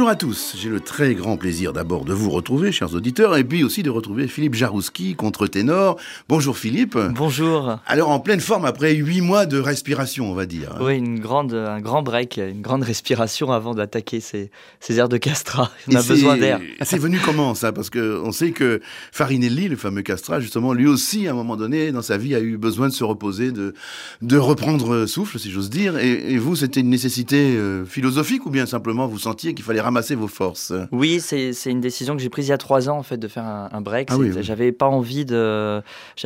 Bonjour à tous, j'ai le très grand plaisir d'abord de vous retrouver, chers auditeurs, et puis aussi de retrouver Philippe Jarouski, contre-ténor. Bonjour Philippe. Bonjour. Alors en pleine forme après 8 mois de respiration, on va dire. Oui, un grand break, une grande respiration avant d'attaquer ces airs de Castra. On a besoin d'air. C'est venu comment ça? Parce qu'on sait que Farinelli, le fameux Castra, justement, lui aussi, à un moment donné, dans sa vie, a eu besoin de se reposer, de reprendre souffle, si j'ose dire. Et vous, c'était une nécessité philosophique ou bien simplement vous sentiez qu'il fallait ramasser vos forces? Oui, c'est une décision que j'ai prise il y a 3 ans, en fait, de faire un break. Oui. J'avais pas envie de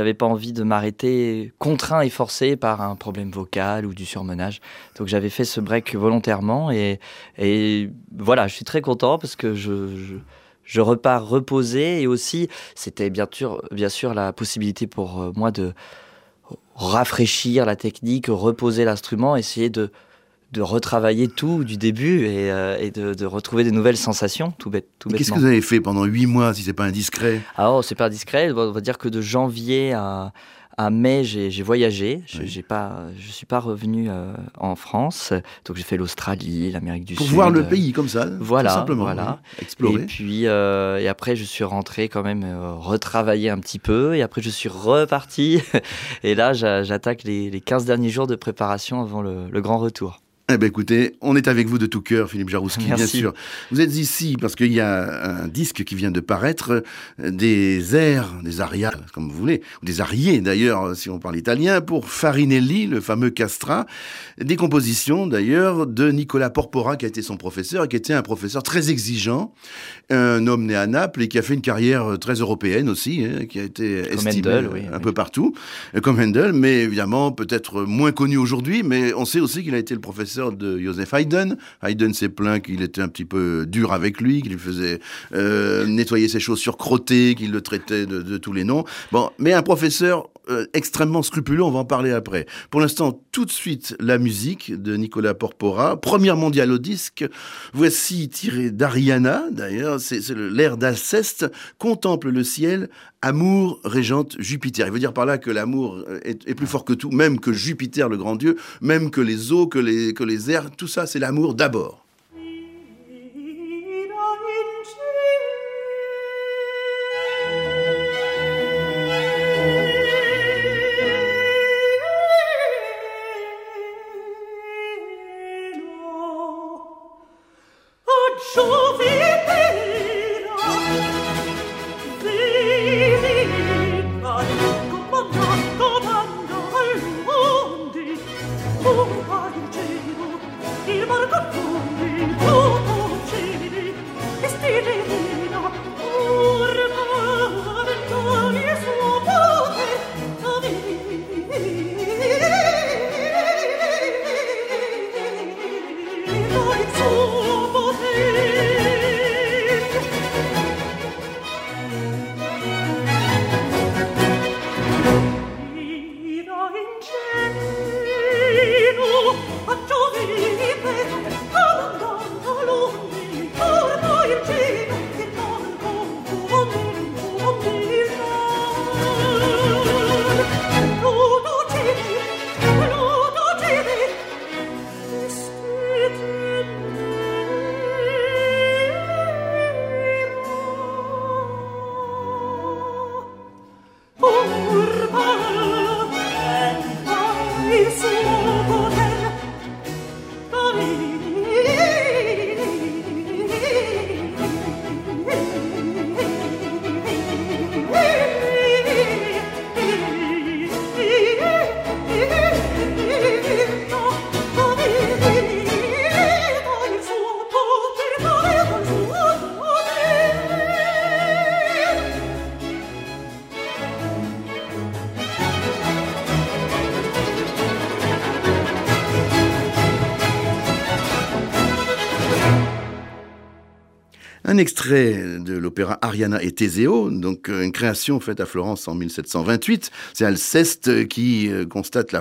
m'arrêter contraint et forcé par un problème vocal ou du surmenage. Donc j'avais fait ce break volontairement et voilà, je suis très content parce que je repars reposé et aussi c'était bien sûr la possibilité pour moi de rafraîchir la technique, reposer l'instrument, essayer de retravailler tout du début et de retrouver de nouvelles sensations, tout bêtement. Qu'est-ce que vous avez fait pendant 8 mois, si c'est pas indiscret? Ah, c'est pas discret. On va dire que de janvier à mai, j'ai voyagé. Je suis pas revenu en France. Donc j'ai fait l'Australie, l'Amérique du Sud. Pour voir le pays comme ça, voilà, tout simplement. Voilà. Oui. Explorer. Et puis et après je suis rentré quand même retravailler un petit peu. Et après je suis reparti. Et là j'attaque les 15 derniers jours de préparation avant le grand retour. Eh bien écoutez, on est avec vous de tout cœur, Philippe Jarouski, bien sûr. Vous êtes ici parce qu'il y a un disque qui vient de paraître, des airs, des arias, comme vous voulez, ou des ariés d'ailleurs, si on parle italien, pour Farinelli, le fameux Castra. Des compositions d'ailleurs de Nicola Porpora, qui a été son professeur, et qui était un professeur très exigeant, un homme né à Naples et qui a fait une carrière très européenne aussi, qui a été estimée un peu partout, comme Handel, mais évidemment peut-être moins connu aujourd'hui, mais on sait aussi qu'il a été le professeur de Joseph Haydn. Haydn s'est plaint qu'il était un petit peu dur avec lui, qu'il lui faisait nettoyer ses chaussures crottées, qu'il le traitait de tous les noms. Bon, mais un professeur extrêmement scrupuleux, on va en parler après. Pour l'instant, tout de suite, la musique de Nicola Porpora, première mondiale au disque. Voici tiré d'Ariana, d'ailleurs, c'est l'air d'Alceste, contemple le ciel, amour régente Jupiter. Il veut dire par là que l'amour est plus fort que tout, même que Jupiter, le grand dieu, même que les eaux, que les airs, tout ça, c'est l'amour d'abord. Un extrait de l'opéra Ariana et Teseo, donc une création faite à Florence en 1728. C'est Alceste qui constate la